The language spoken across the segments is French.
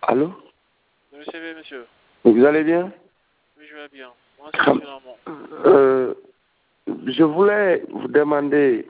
Allô? Vous recevez, monsieur? Vous allez bien? Oui, je vais bien. Moi, c'est M. Lamont. Je voulais vous demander,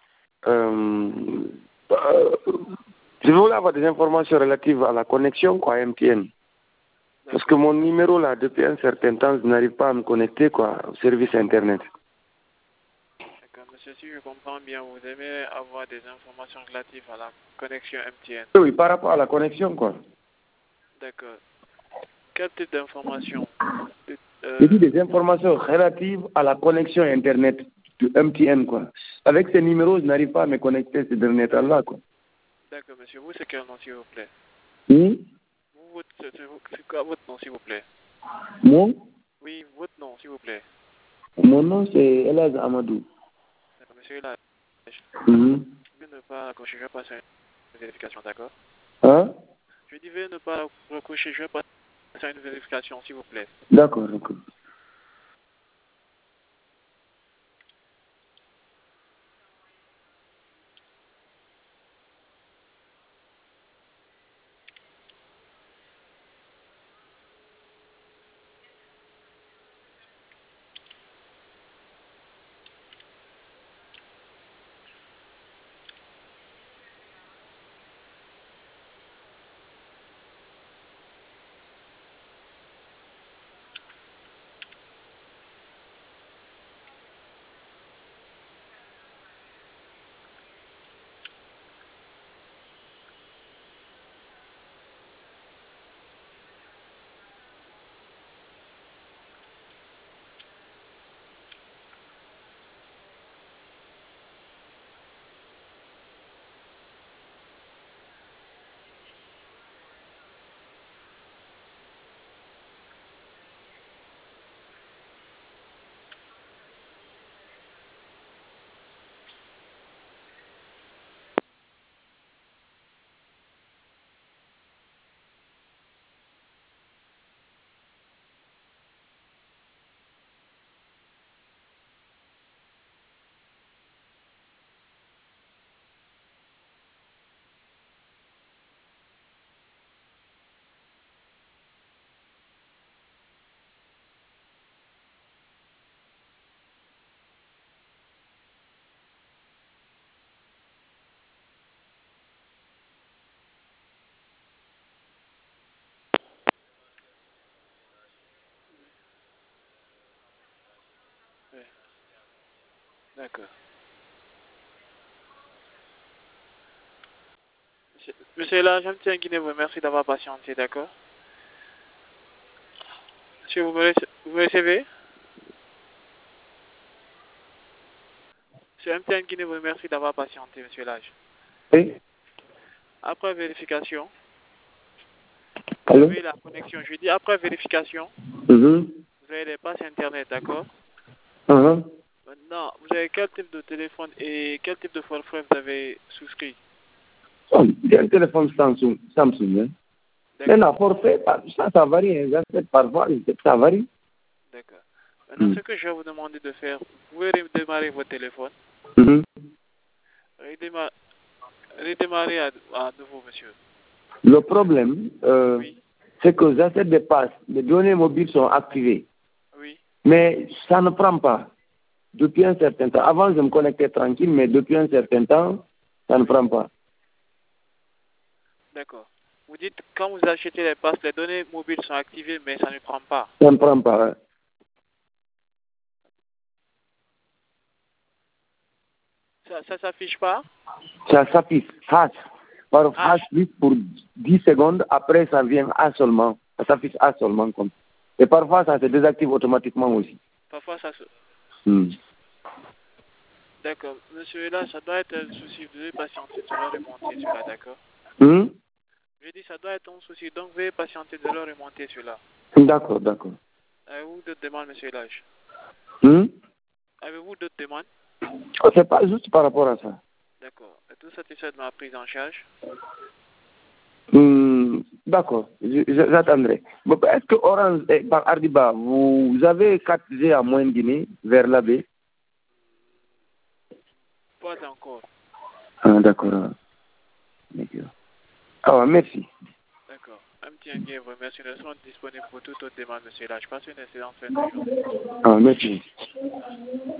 je voulais avoir des informations relatives à la connexion quoi, MTN. Parce que mon numéro là, depuis un certain temps, je n'arrive pas à me connecter quoi, au service Internet. D'accord, monsieur, si je comprends bien, vous aimez avoir des informations relatives à la connexion MTN. Oui, par rapport à la connexion quoi. D'accord. Quel type d'informations? Je dis des informations relatives à la connexion Internet de MTN quoi. Avec ces numéros, je n'arrive pas à me connecter à ce dernier temps-là quoi. D'accord, monsieur. Vous, c'est quel nom, s'il vous plaît? Oui? C'est quoi votre nom, s'il vous plaît? Mon? Oui, votre nom, s'il vous plaît. Mon nom, c'est Elaz Amadou. D'accord, monsieur, là, Mhm. je vais ne pas accrocher, je vais passer une vérification, d'accord? Hein? Je dis, veuillez ne pas recrocher, je vais passer une vérification, s'il vous plaît. D'accord, d'accord. Oui. D'accord. Monsieur, là, j'aime Guinée, vous remercie d'avoir patienté, d'accord? Monsieur, vous me recevez? Monsieur MTN Guinée, vous remercie d'avoir patienté, monsieur Lage. Oui? Après vérification, vous Allô? avez la connexion. Je dis après vérification, Mhm. vous avez les passes Internet, d'accord? Mhm. Maintenant, vous avez quel type de téléphone et quel type de forfait vous avez souscrit? Oh, j'ai un téléphone Samsung, hein. Maintenant, forfait, ça varie, hein. J'achète parfois, ça varie. D'accord. Maintenant, ce que je vais vous demander de faire, vous pouvez redémarrer votre téléphone. Mhm. Redémarrer à nouveau, monsieur. Le problème, Oui. c'est que j'achète des passes, les données mobiles sont activées. Oui. Mais ça ne prend pas. Depuis un certain temps. Avant, je me connectais tranquille, mais depuis un certain temps, ça ne prend pas. D'accord. Vous dites, quand vous achetez les passes, les données mobiles sont activées, mais ça ne prend pas. Ça ne prend pas. Hein. Ça s'affiche pas? Ça s'affiche hash. Par hash juste pour 10 secondes, après ça vient A seulement. Ça s'affiche A seulement comme. Et parfois ça se désactive automatiquement aussi. Parfois ça se... Hmm. D'accord. Monsieur, là, ça doit être un souci. Vous devez patienter, ça va remonter cela, d'accord? Hmm? Je dis, ça doit être un souci, donc veuillez patienter, de leur remonter cela. D'accord, d'accord. Avez-vous d'autres demandes, monsieur Lage? Hmm? Avez-vous d'autres demandes? Oh, c'est pas juste par rapport à ça. D'accord. Êtes-vous satisfait de ma prise en charge? Hmm, d'accord, j'attendrai. Bon, est-ce que Orange, par Ardiba, vous avez 4G à moins dîner vers la baie? Pas encore. Ah, d'accord. Ah, merci. D'accord. MTN Game, vous merci, nous sommes disponibles pour toute autre demande, monsieur. Là, je passe une excellente fin de journée. Ah, merci. Ah.